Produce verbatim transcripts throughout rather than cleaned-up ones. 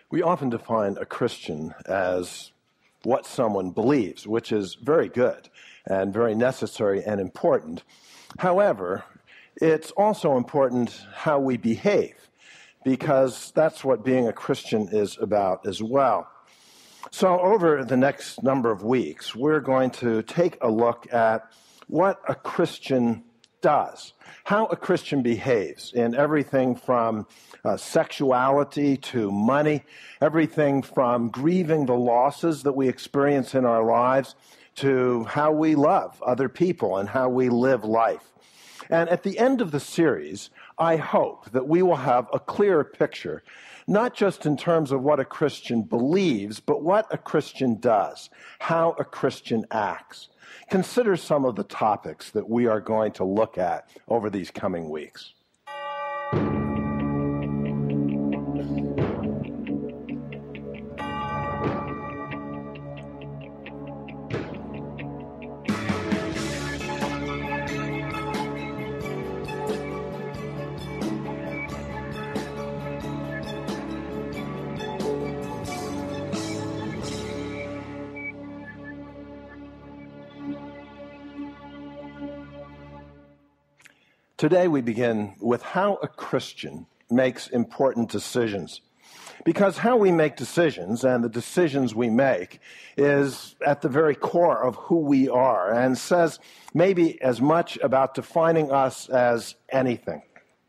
We often define a Christian as what someone believes, which is very good and very necessary and important. However, it's also important how we behave, because that's what being a Christian is about as well. So over the next number of weeks, we're going to take a look at what a Christian does, how a Christian behaves in everything from uh, sexuality to money, everything from grieving the losses that we experience in our lives to how we love other people and how we live life. And at the end of the series, I hope that we will have a clearer picture, not just in terms of what a Christian believes, but what a Christian does, how a Christian acts. Consider some of the topics that we are going to look at over these coming weeks. Today we begin with how a Christian makes important decisions. Because how we make decisions and the decisions we make is at the very core of who we are and says maybe as much about defining us as anything.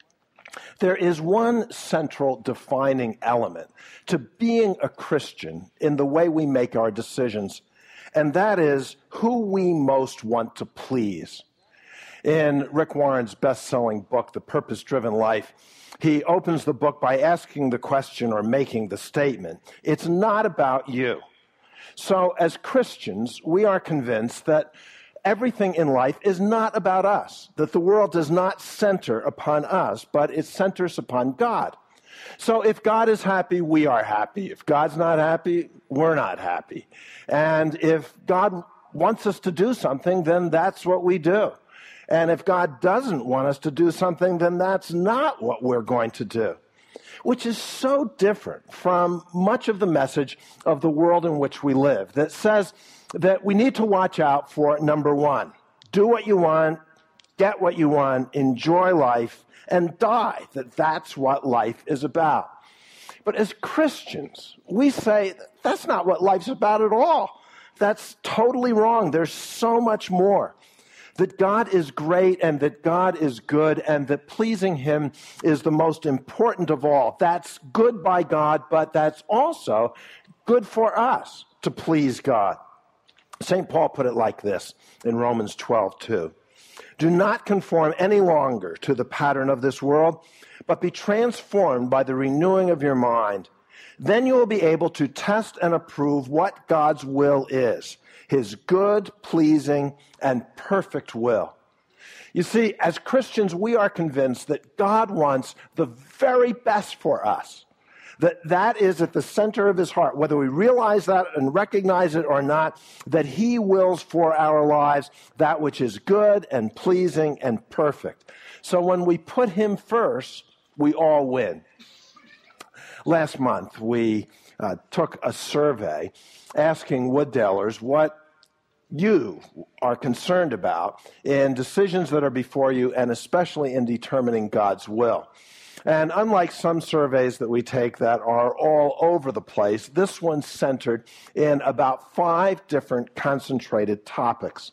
There is one central defining element to being a Christian in the way we make our decisions, and that is who we most want to please. In Rick Warren's best-selling book, The Purpose-Driven Life, he opens the book by asking the question or making the statement, it's not about you. So as Christians, we are convinced that everything in life is not about us, that the world does not center upon us, but it centers upon God. So if God is happy, we are happy. If God's not happy, we're not happy. And if God wants us to do something, then that's what we do. And if God doesn't want us to do something, then that's not what we're going to do, which is so different from much of the message of the world in which we live that says that we need to watch out for, number one, do what you want, get what you want, enjoy life, and die, that that's what life is about. But as Christians, we say that's not what life's about at all. That's totally wrong. There's so much more. That God is great and that God is good and that pleasing Him is the most important of all. That's good by God, but that's also good for us to please God. Saint Paul put it like this in Romans twelve two. Do not conform any longer to the pattern of this world, but be transformed by the renewing of your mind. Then you will be able to test and approve what God's will is, His good, pleasing, and perfect will. You see, as Christians, we are convinced that God wants the very best for us, that that is at the center of His heart, whether we realize that and recognize it or not, that He wills for our lives that which is good and pleasing and perfect. So when we put Him first, we all win. Last month, we uh, took a survey asking Wooddalers what you are concerned about in decisions that are before you, and especially in determining God's will. And unlike some surveys that we take that are all over the place, this one's centered in about five different concentrated topics.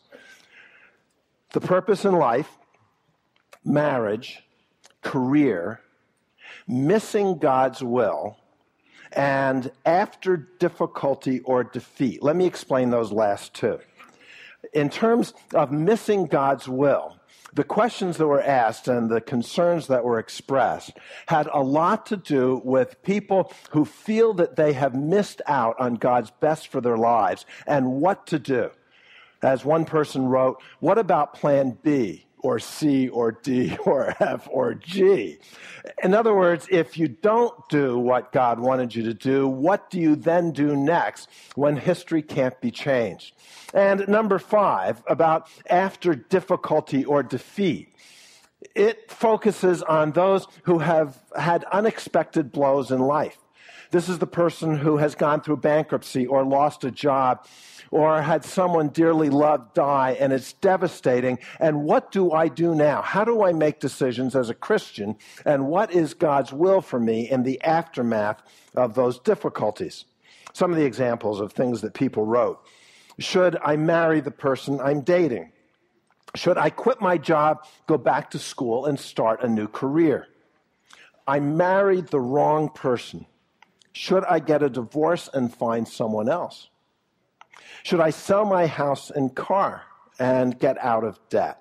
The purpose in life, marriage, career, missing God's will, and after difficulty or defeat. Let me explain those last two. In terms of missing God's will, the questions that were asked and the concerns that were expressed had a lot to do with people who feel that they have missed out on God's best for their lives and what to do. As one person wrote, what about plan B? Or C, or D, or F, or G. In other words, if you don't do what God wanted you to do, what do you then do next when history can't be changed? And number five, about after difficulty or defeat. It focuses on those who have had unexpected blows in life. This is the person who has gone through bankruptcy or lost a job or had someone dearly loved die, and it's devastating. And what do I do now? How do I make decisions as a Christian? And what is God's will for me in the aftermath of those difficulties? Some of the examples of things that people wrote. Should I marry the person I'm dating? Should I quit my job, go back to school, and start a new career? I married the wrong person. Should I get a divorce and find someone else? Should I sell my house and car and get out of debt?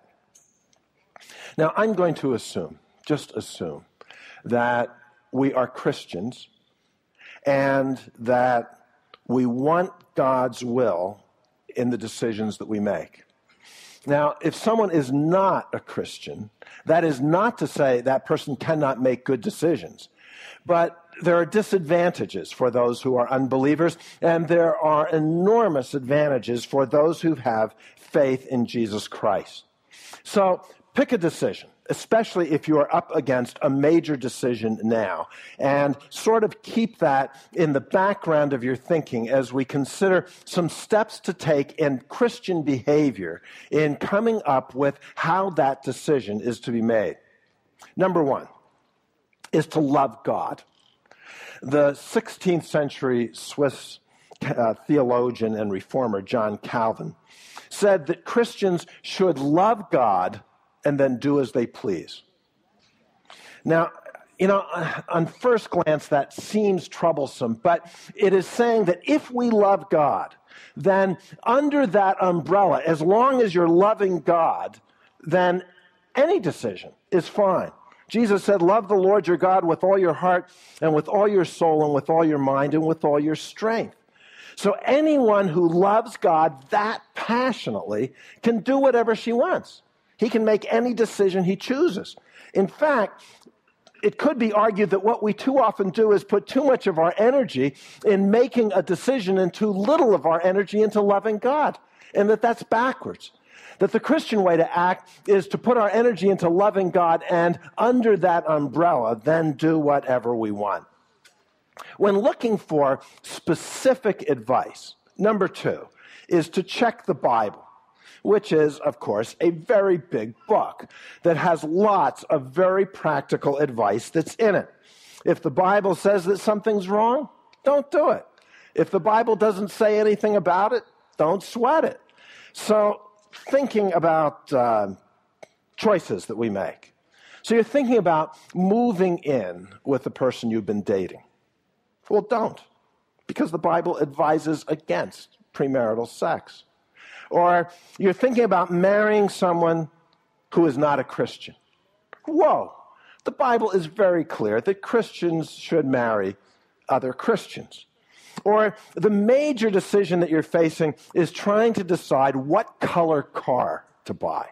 Now, I'm going to assume, just assume, that we are Christians and that we want God's will in the decisions that we make. Now, if someone is not a Christian, that is not to say that person cannot make good decisions. But there are disadvantages for those who are unbelievers, and there are enormous advantages for those who have faith in Jesus Christ. So pick a decision, especially if you are up against a major decision now, and sort of keep that in the background of your thinking as we consider some steps to take in Christian behavior in coming up with how that decision is to be made. Number one is to love God. The sixteenth century Swiss uh, theologian and reformer John Calvin said that Christians should love God and then do as they please. Now, you know, on first glance, that seems troublesome, but it is saying that if we love God, then under that umbrella, as long as you're loving God, then any decision is fine. Jesus said, love the Lord your God with all your heart and with all your soul and with all your mind and with all your strength. So anyone who loves God that passionately can do whatever she wants. He can make any decision he chooses. In fact, it could be argued that what we too often do is put too much of our energy in making a decision and too little of our energy into loving God, and that that's backwards. That the Christian way to act is to put our energy into loving God and under that umbrella, then do whatever we want. When looking for specific advice, number two is to check the Bible, which is, of course, a very big book that has lots of very practical advice that's in it. If the Bible says that something's wrong, don't do it. If the Bible doesn't say anything about it, don't sweat it. So, thinking about uh, choices that we make. So you're thinking about moving in with the person you've been dating. Well, don't, because the Bible advises against premarital sex. Or you're thinking about marrying someone who is not a Christian. Whoa, the Bible is very clear that Christians should marry other Christians. Or the major decision that you're facing is trying to decide what color car to buy.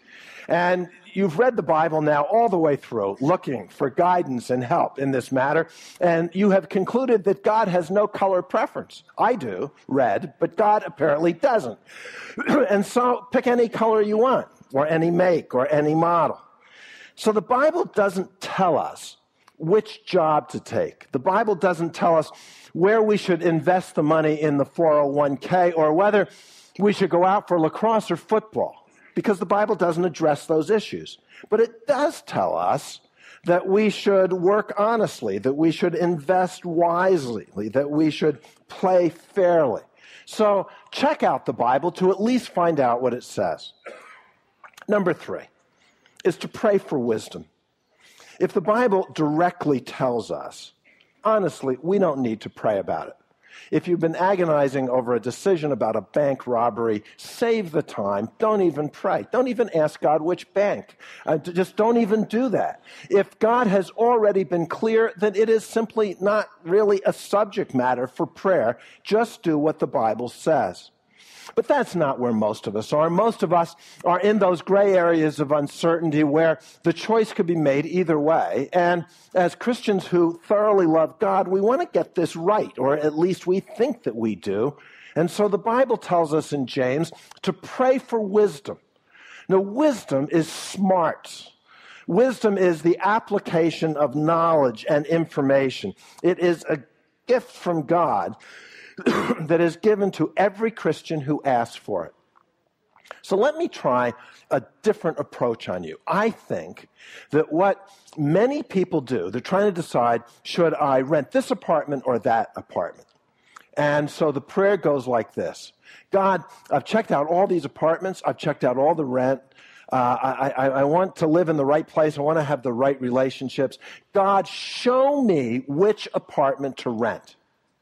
And you've read the Bible now all the way through, looking for guidance and help in this matter, and you have concluded that God has no color preference. I do, red, but God apparently doesn't. And so pick any color you want, or any make, or any model. So the Bible doesn't tell us which job to take. The Bible doesn't tell us where we should invest the money in the four oh one k or whether we should go out for lacrosse or football, because the Bible doesn't address those issues. But it does tell us that we should work honestly, that we should invest wisely, that we should play fairly. So check out the Bible to at least find out what it says. Number three is to pray for wisdom. If the Bible directly tells us, honestly, we don't need to pray about it. If you've been agonizing over a decision about a bank robbery, save the time. Don't even pray. Don't even ask God which bank. Uh, just don't even do that. If God has already been clear, then it is simply not really a subject matter for prayer. Just do what the Bible says. But that's not where most of us are. Most of us are in those gray areas of uncertainty where the choice could be made either way. And as Christians who thoroughly love God, we want to get this right, or at least we think that we do. And so the Bible tells us in James to pray for wisdom. Now, wisdom is smart. Wisdom is the application of knowledge and information. It is a gift from God that is given to every Christian who asks for it. So let me try a different approach on you. I think that what many people do, they're trying to decide, should I rent this apartment or that apartment? And so the prayer goes like this. God, I've checked out all these apartments. I've checked out all the rent. Uh, I, I, I want to live in the right place. I want to have the right relationships. God, show me which apartment to rent.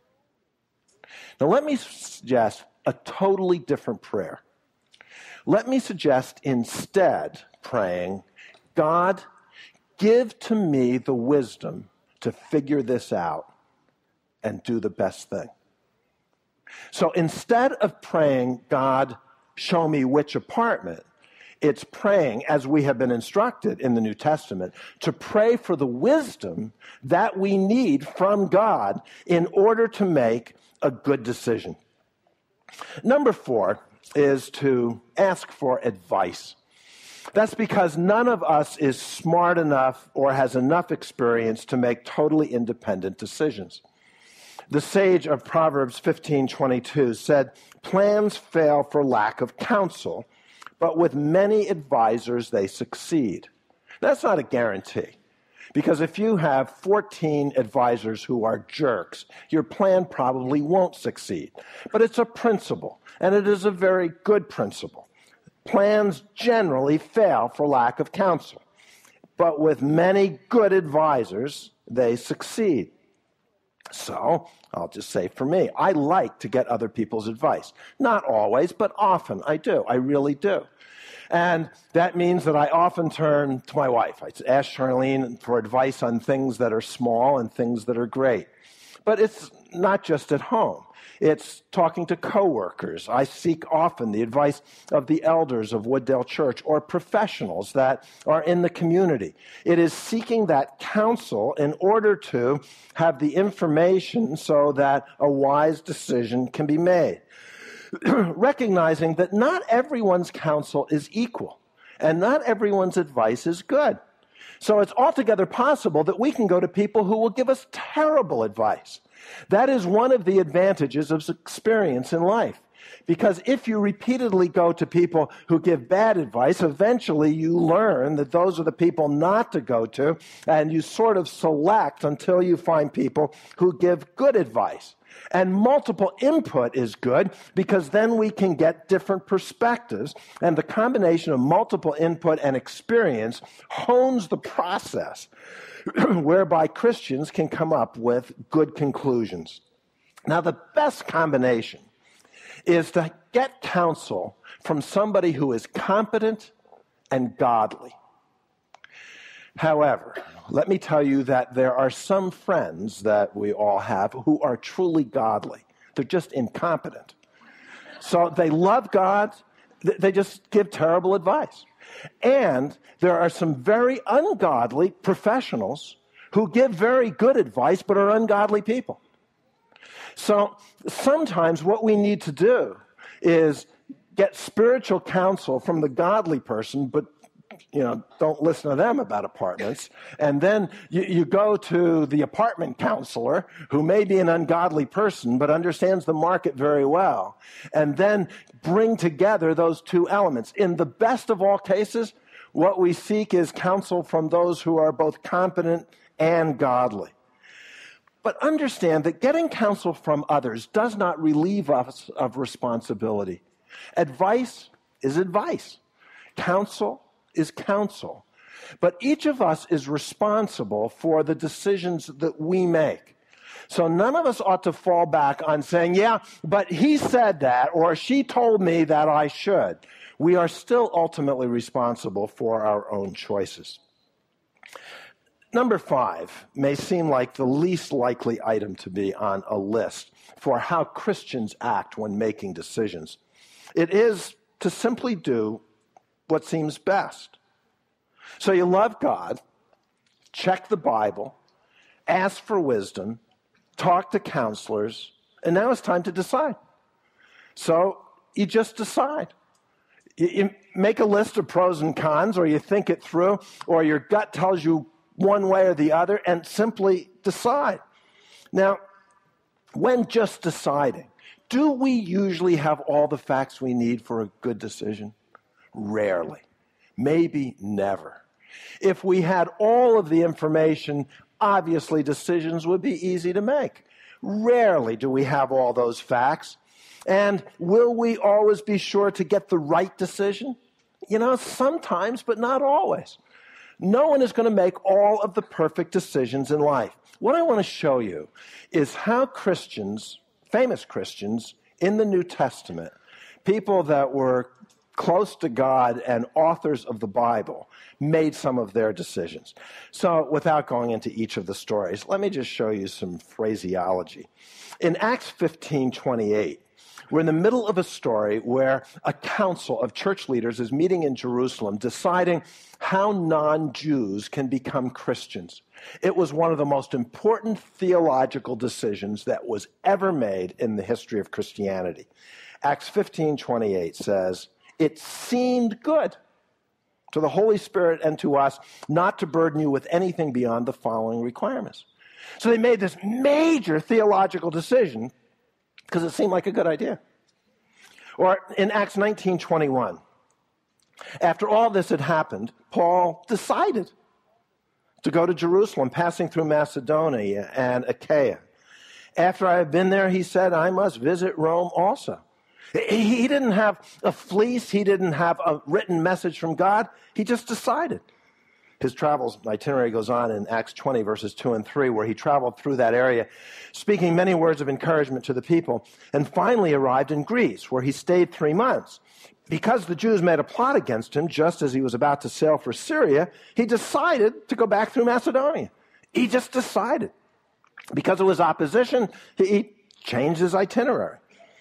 Now, let me suggest a totally different prayer. Let me suggest instead praying, God, give to me the wisdom to figure this out and do the best thing. So instead of praying, God, show me which apartment, it's praying, as we have been instructed in the New Testament, to pray for the wisdom that we need from God in order to make a good decision. Number four is to ask for advice. That's because none of us is smart enough or has enough experience to make totally independent decisions. The sage of Proverbs fifteen twenty-two said, plans fail for lack of counsel, but with many advisors they succeed. That's not a guarantee. Because if you have fourteen advisors who are jerks, your plan probably won't succeed. But it's a principle, and it is a very good principle. Plans generally fail for lack of counsel, but with many good advisors, they succeed. So, I'll just say for me, I like to get other people's advice. Not always, but often I do. I really do. And that means that I often turn to my wife. I ask Charlene for advice on things that are small and things that are great. But it's not just at home. It's talking to coworkers. I seek often the advice of the elders of Wooddale Church or professionals that are in the community. It is seeking that counsel in order to have the information so that a wise decision can be made. Recognizing that not everyone's counsel is equal and not everyone's advice is good. So it's altogether possible that we can go to people who will give us terrible advice. That is one of the advantages of experience in life. Because if you repeatedly go to people who give bad advice, eventually you learn that those are the people not to go to, and you sort of select until you find people who give good advice. And multiple input is good because then we can get different perspectives, and the combination of multiple input and experience hones the process whereby Christians can come up with good conclusions. Now, the best combination is to get counsel from somebody who is competent and godly. However, let me tell you that there are some friends that we all have who are truly godly. They're just incompetent. So they love God, they just give terrible advice. And there are some very ungodly professionals who give very good advice but are ungodly people. So sometimes what we need to do is get spiritual counsel from the godly person, but you know, don't listen to them about apartments. And then you, you go to the apartment counselor, who may be an ungodly person, but understands the market very well. And then bring together those two elements. In the best of all cases, what we seek is counsel from those who are both competent and godly. But understand that getting counsel from others does not relieve us of responsibility. Advice is advice. Counsel is counsel. But each of us is responsible for the decisions that we make. So none of us ought to fall back on saying, yeah, but he said that, or she told me that I should. We are still ultimately responsible for our own choices. Number five may seem like the least likely item to be on a list for how Christians act when making decisions. It is to simply do what seems best. So you love God, check the Bible, ask for wisdom, talk to counselors, and now it's time to decide. So you just decide. You, you make a list of pros and cons, or you think it through, or your gut tells you one way or the other, and simply decide. Now, when just deciding, do we usually have all the facts we need for a good decision? Rarely. Maybe never. If we had all of the information, obviously decisions would be easy to make. Rarely do we have all those facts. And will we always be sure to get the right decision? You know, sometimes, but not always. No one is going to make all of the perfect decisions in life. What I want to show you is how Christians, famous Christians in the New Testament, people that were close to God and authors of the Bible, made some of their decisions. So without going into each of the stories, let me just show you some phraseology. In Acts fifteen twenty-eight, we're in the middle of a story where a council of church leaders is meeting in Jerusalem deciding how non-Jews can become Christians. It was one of the most important theological decisions that was ever made in the history of Christianity. Acts fifteen twenty-eight says, "It seemed good to the Holy Spirit and to us not to burden you with anything beyond the following requirements." So they made this major theological decision because it seemed like a good idea. Or in Acts nineteen twenty-one, after all this had happened, Paul decided to go to Jerusalem, passing through Macedonia and Achaia. After I had been there, he said, I must visit Rome also. He didn't have a fleece. He didn't have a written message from God. He just decided. His travels itinerary goes on in Acts twenty, verses two and three, where he traveled through that area, speaking many words of encouragement to the people, and finally arrived in Greece, where he stayed three months. Because the Jews made a plot against him just as he was about to sail for Syria, he decided to go back through Macedonia. He just decided. Because of his opposition, he changed his itinerary.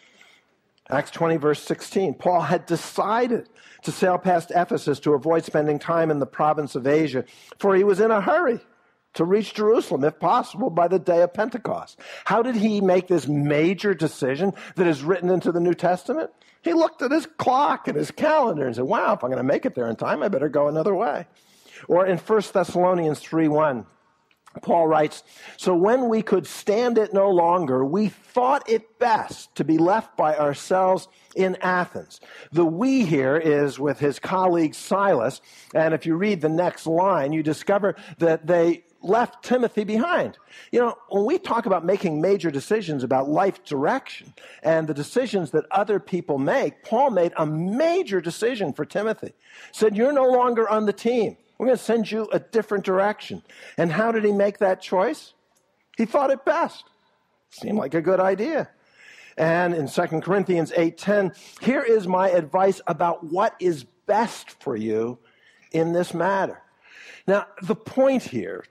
Acts twenty, verse sixteen, Paul had decided to sail past Ephesus to avoid spending time in the province of Asia, for he was in a hurry to reach Jerusalem, if possible, by the day of Pentecost. How did he make this major decision that is written into the New Testament? He looked at his clock and his calendar and said, wow, if I'm going to make it there in time, I better go another way. Or in First Thessalonians three one, Paul writes, so when we could stand it no longer, we thought it best to be left by ourselves in Athens. The we here is with his colleague Silas, and if you read the next line, you discover that they left Timothy behind. You know, when we talk about making major decisions about life direction and the decisions that other people make, Paul made a major decision for Timothy. Said, you're no longer on the team. We're going to send you a different direction. And how did he make that choice? He thought it best. Seemed like a good idea. And in Second Corinthians eight ten, here is my advice about what is best for you in this matter. Now, the point here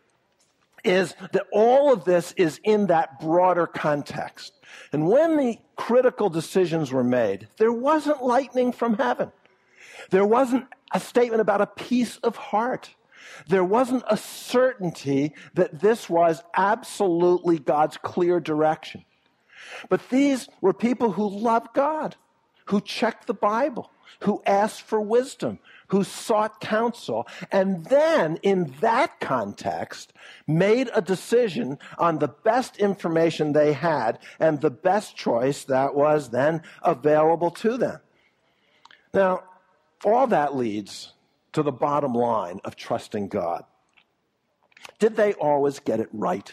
is that all of this is in that broader context. And when the critical decisions were made, there wasn't lightning from heaven. There wasn't a statement about a peace of heart. There wasn't a certainty that this was absolutely God's clear direction. But these were people who loved God, who checked the Bible, who asked for wisdom, who sought counsel, and then in that context made a decision on the best information they had and the best choice that was then available to them. Now, all that leads to the bottom line of trusting God. Did they always get it right?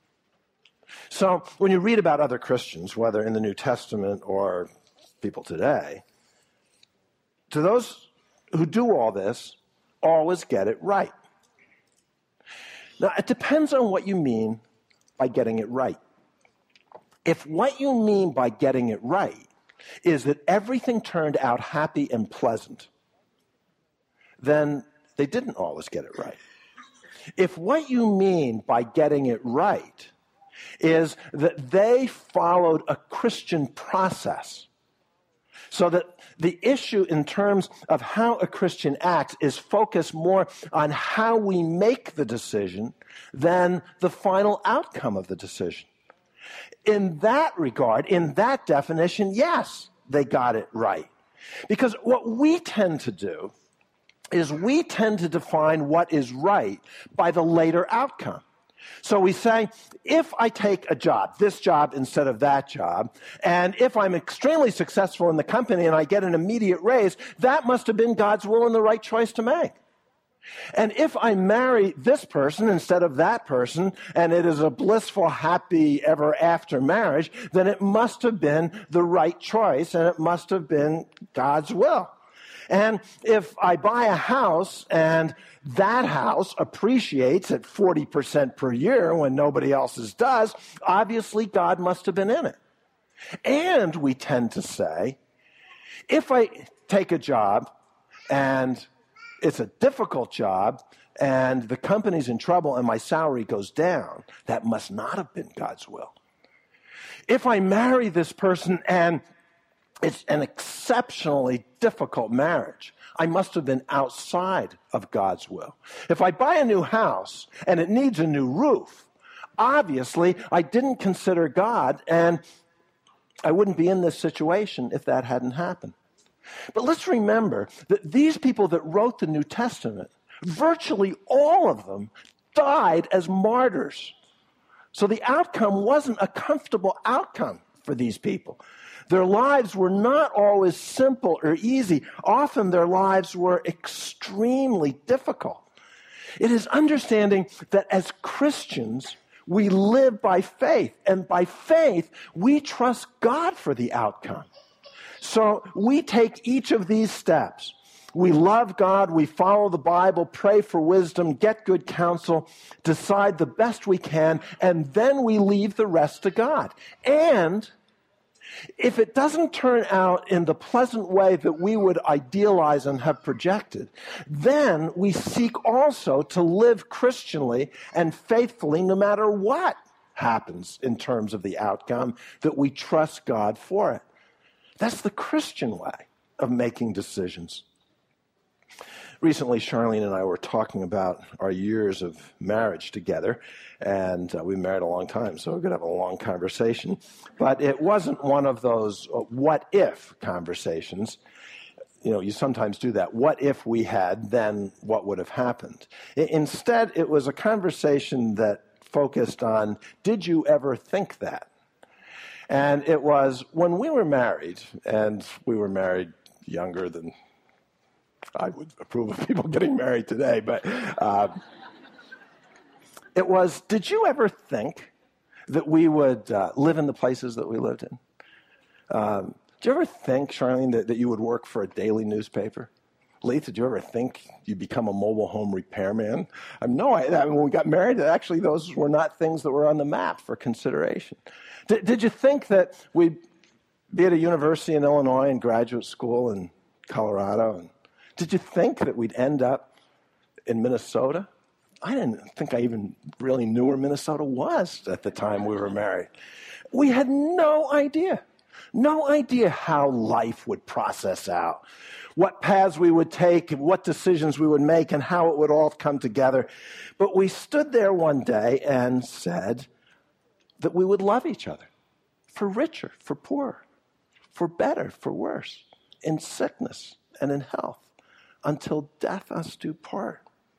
So when you read about other Christians, whether in the New Testament or people today, do those who do all this always get it right? Now, it depends on what you mean by getting it right. If what you mean by getting it right is that everything turned out happy and pleasant, then they didn't always get it right. If what you mean by getting it right is that they followed a Christian process, so that the issue in terms of how a Christian acts is focused more on how we make the decision than the final outcome of the decision. In that regard, in that definition, yes, they got it right. Because what we tend to do is we tend to define what is right by the later outcome. So we say, if I take a job, this job instead of that job, and if I'm extremely successful in the company and I get an immediate raise, that must have been God's will and the right choice to make. And if I marry this person instead of that person, and it is a blissful, happy, ever after marriage, then it must have been the right choice, and it must have been God's will. And if I buy a house and that house appreciates at forty percent per year when nobody else's does, obviously God must have been in it. And we tend to say, if I take a job and it's a difficult job and the company's in trouble and my salary goes down, that must not have been God's will. If I marry this person and it's an exceptionally difficult marriage, I must have been outside of God's will. If I buy a new house and it needs a new roof, obviously I didn't consider God, and I wouldn't be in this situation if that hadn't happened. But let's remember that these people that wrote the New Testament, virtually all of them died as martyrs. So the outcome wasn't a comfortable outcome for these people. Their lives were not always simple or easy. Often their lives were extremely difficult. It is understanding that as Christians, we live by faith, and by faith, we trust God for the outcome. So we take each of these steps. We love God, we follow the Bible, pray for wisdom, get good counsel, decide the best we can, and then we leave the rest to God. And if it doesn't turn out in the pleasant way that we would idealize and have projected, then we seek also to live Christianly and faithfully no matter what happens in terms of the outcome, that we trust God for it. That's the Christian way of making decisions. Recently, Charlene and I were talking about our years of marriage together, and uh, we've been married a long time, so we're going to have a long conversation. But it wasn't one of those uh, what-if conversations. You know, you sometimes do that. What if we had, then what would have happened? I- instead, it was a conversation that focused on, did you ever think that? And it was when we were married, and we were married younger than I would approve of people getting married today, but uh, it was, did you ever think that we would uh, live in the places that we lived in? Um, did you ever think, Charlene, that, that you would work for a daily newspaper? Leith, did you ever think you'd become a mobile home repairman? Um, no, I, I mean, when we got married, actually those were not things that were on the map for consideration. Did, did you think that we'd be at a university in Illinois and graduate school in Colorado? And did you think that we'd end up in Minnesota? I didn't think I even really knew where Minnesota was at the time we were married. We had no idea, no idea how life would process out, what paths we would take, what decisions we would make, and how it would all come together. But we stood there one day and said that we would love each other, for richer, for poorer, for better, for worse, in sickness and in health, until death us do part.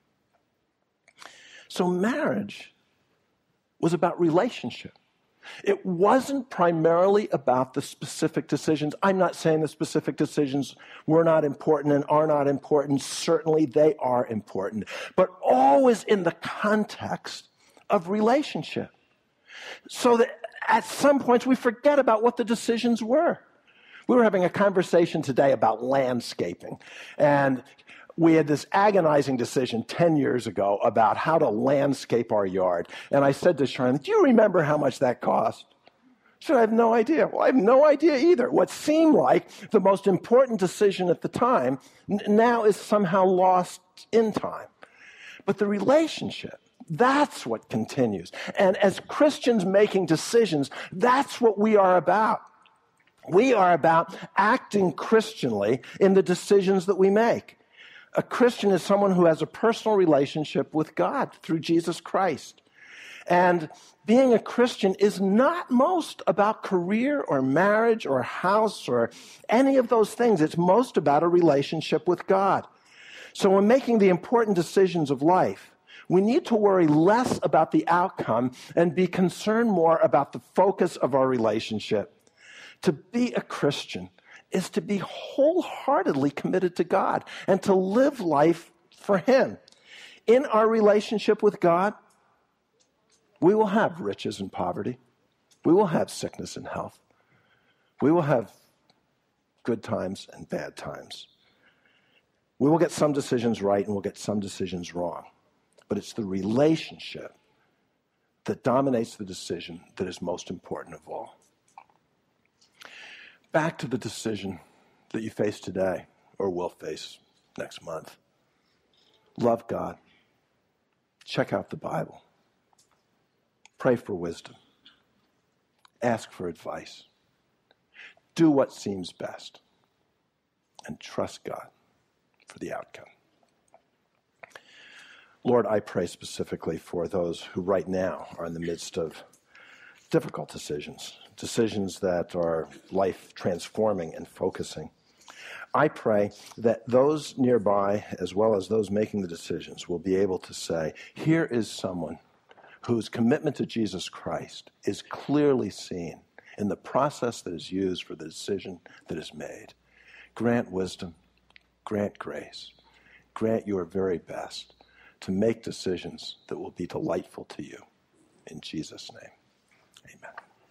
So marriage was about relationship. It wasn't primarily about the specific decisions. I'm not saying the specific decisions were not important and are not important. Certainly they are important, but always in the context of relationship. So that at some points we forget about what the decisions were. We were having a conversation today about landscaping, and we had this agonizing decision ten years ago about how to landscape our yard. And I said to Charlene, do you remember how much that cost? She said, I have no idea. Well, I have no idea either. What seemed like the most important decision at the time n- now is somehow lost in time. But the relationship, that's what continues. And as Christians making decisions, that's what we are about. We are about acting Christianly in the decisions that we make. A Christian is someone who has a personal relationship with God through Jesus Christ. And being a Christian is not most about career or marriage or house or any of those things. It's most about a relationship with God. So when making the important decisions of life, We need to worry less about the outcome and be concerned more about the focus of our relationship. To be a Christian is to be wholeheartedly committed to God and to live life for Him. In our relationship with God, we will have riches and poverty. We will have sickness and health. We will have good times and bad times. We will get some decisions right and we'll get some decisions wrong. But it's the relationship that dominates the decision that is most important of all. Back to the decision that you face today or will face next month. Love God. Check out the Bible. Pray for wisdom. Ask for advice. Do what seems best. And trust God for the outcome. Lord, I pray specifically for those who right now are in the midst of difficult decisions, decisions that are life-transforming and focusing. I pray that those nearby, as well as those making the decisions, will be able to say, here is someone whose commitment to Jesus Christ is clearly seen in the process that is used for the decision that is made. Grant wisdom, grant grace, grant your very best to make decisions that will be delightful to you. In Jesus' name, amen.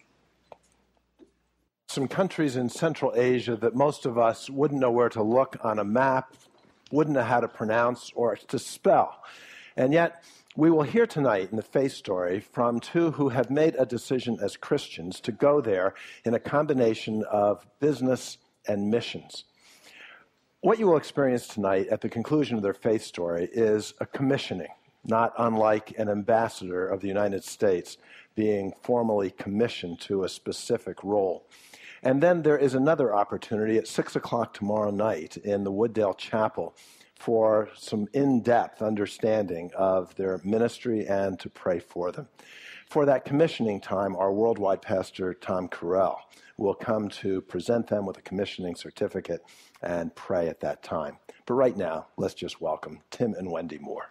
Some countries in Central Asia that most of us wouldn't know where to look on a map, wouldn't know how to pronounce or to spell. And yet, we will hear tonight in the faith story from two who have made a decision as Christians to go there in a combination of business and missions. What you will experience tonight at the conclusion of their faith story is a commissioning, not unlike an ambassador of the United States being formally commissioned to a specific role. And then there is another opportunity at six o'clock tomorrow night in the Wooddale Chapel for some in-depth understanding of their ministry and to pray for them. For that commissioning time, our worldwide pastor, Tom Carell, will come to present them with a commissioning certificate and pray at that time. But right now, let's just welcome Tim and Wendy Moore.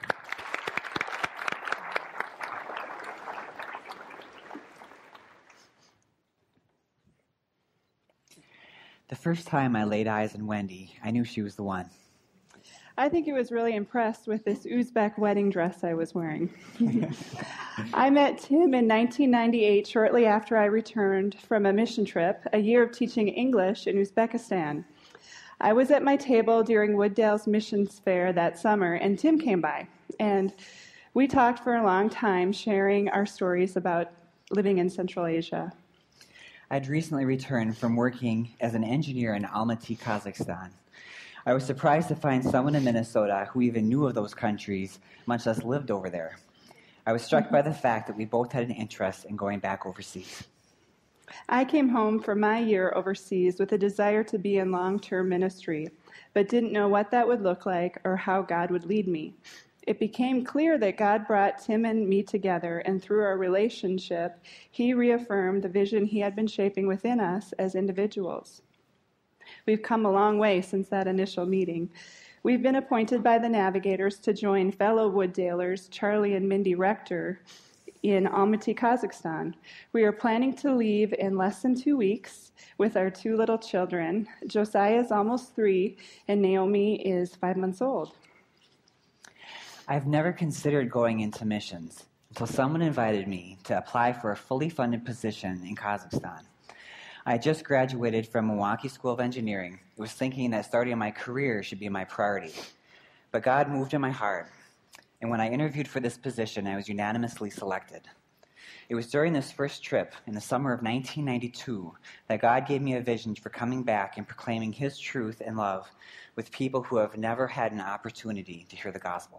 The first time I laid eyes on Wendy, I knew she was the one. I think he was really impressed with this Uzbek wedding dress I was wearing. I met Tim in nineteen ninety-eight, shortly after I returned from a mission trip, a year of teaching English in Uzbekistan. I was at my table during Wooddale's missions fair that summer, and Tim came by. And we talked for a long time, sharing our stories about living in Central Asia. I'd recently returned from working as an engineer in Almaty, Kazakhstan. I was surprised to find someone in Minnesota who even knew of those countries, much less lived over there. I was struck by the fact that we both had an interest in going back overseas. I came home from my year overseas with a desire to be in long-term ministry, but didn't know what that would look like or how God would lead me. It became clear that God brought Tim and me together, and through our relationship, He reaffirmed the vision He had been shaping within us as individuals. We've come a long way since that initial meeting. We've been appointed by the Navigators to join fellow Wooddalers, Charlie and Mindy Rector, in Almaty, Kazakhstan. We are planning to leave in less than two weeks with our two little children. Josiah is almost three, and Naomi is five months old. I've never considered going into missions until someone invited me to apply for a fully funded position in Kazakhstan. I had just graduated from Milwaukee School of Engineering. I was thinking that starting my career should be my priority. But God moved in my heart, and when I interviewed for this position, I was unanimously selected. It was during this first trip in the summer of nineteen ninety-two that God gave me a vision for coming back and proclaiming His truth and love with people who have never had an opportunity to hear the gospel.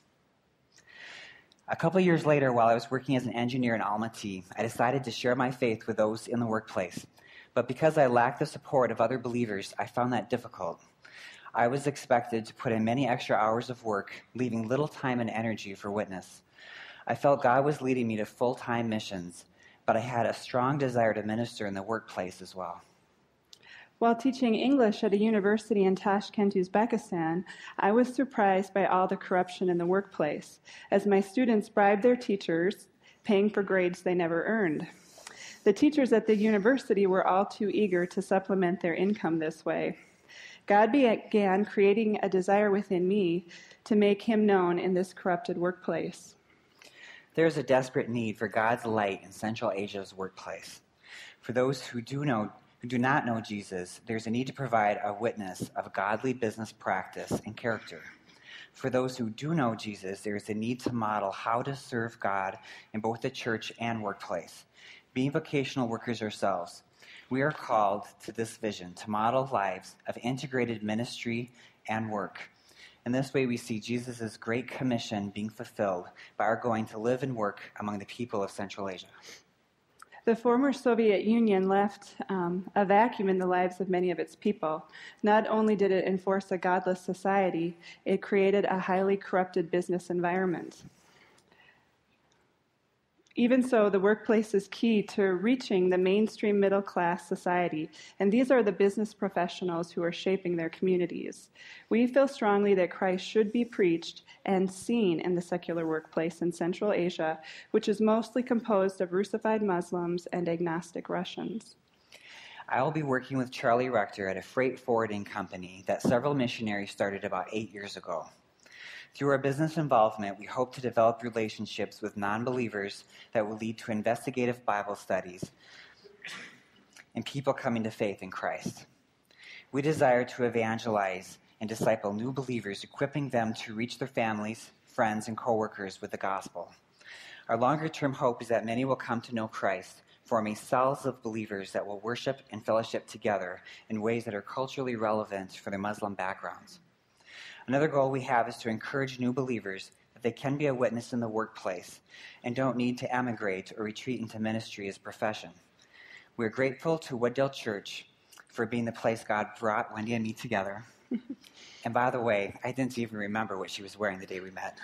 A couple years later, while I was working as an engineer in Almaty, I decided to share my faith with those in the workplace. But because I lacked the support of other believers, I found that difficult. I was expected to put in many extra hours of work, leaving little time and energy for witness. I felt God was leading me to full-time missions, but I had a strong desire to minister in the workplace as well. While teaching English at a university in Tashkent, Uzbekistan, I was surprised by all the corruption in the workplace, as my students bribed their teachers, paying for grades they never earned. The teachers at the university were all too eager to supplement their income this way. God began creating a desire within me to make him known in this corrupted workplace. There is a desperate need for God's light in Central Asia's workplace. For those who do know who do not know Jesus, there's a need to provide a witness of godly business practice and character. For those who do know Jesus, there is a need to model how to serve God in both the church and workplace. Being vocational workers ourselves, we are called to this vision to model lives of integrated ministry and work. In this way, we see Jesus' great commission being fulfilled by our going to live and work among the people of Central Asia. The former Soviet Union left um, a vacuum in the lives of many of its people. Not only did it enforce a godless society, it created a highly corrupted business environment. Even so, the workplace is key to reaching the mainstream middle-class society, and these are the business professionals who are shaping their communities. We feel strongly that Christ should be preached and seen in the secular workplace in Central Asia, which is mostly composed of Russified Muslims and agnostic Russians. I will be working with Charlie Rector at a freight forwarding company that several missionaries started about eight years ago. Through our business involvement, we hope to develop relationships with non-believers that will lead to investigative Bible studies and people coming to faith in Christ. We desire to evangelize and disciple new believers, equipping them to reach their families, friends, and coworkers with the gospel. Our longer-term hope is that many will come to know Christ, forming cells of believers that will worship and fellowship together in ways that are culturally relevant for their Muslim backgrounds. Another goal we have is to encourage new believers that they can be a witness in the workplace and don't need to emigrate or retreat into ministry as a profession. We are grateful to Wooddale Church for being the place God brought Wendy and me together. And by the way, I didn't even remember what she was wearing the day we met.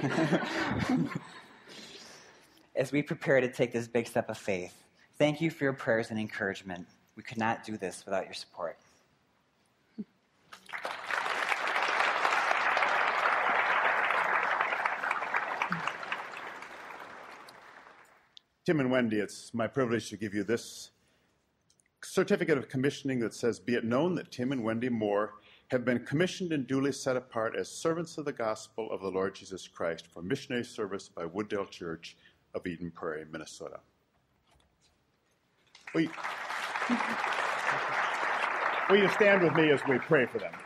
As we prepare to take this big step of faith, thank you for your prayers and encouragement. We could not do this without your support. Tim and Wendy, it's my privilege to give you this certificate of commissioning that says, "Be it known that Tim and Wendy Moore have been commissioned and duly set apart as servants of the gospel of the Lord Jesus Christ for missionary service by Wooddale Church of Eden Prairie, Minnesota." Will you, will you stand with me as we pray for them?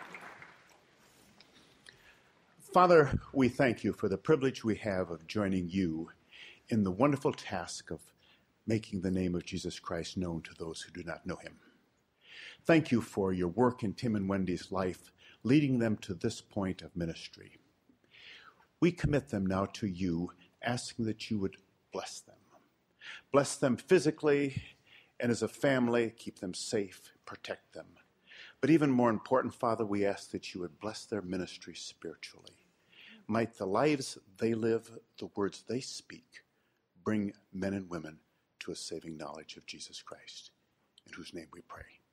Father, we thank you for the privilege we have of joining you in the wonderful task of making the name of Jesus Christ known to those who do not know him. Thank you for your work in Tim and Wendy's life, leading them to this point of ministry. We commit them now to you, asking that you would bless them. Bless them physically, and as a family, keep them safe, protect them. But even more important, Father, we ask that you would bless their ministry spiritually. Might the lives they live, the words they speak, bring men and women to a saving knowledge of Jesus Christ, in whose name we pray.